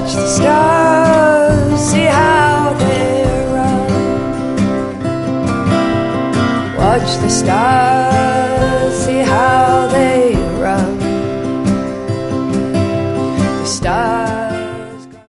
Watch the stars, see how they run. Watch the stars.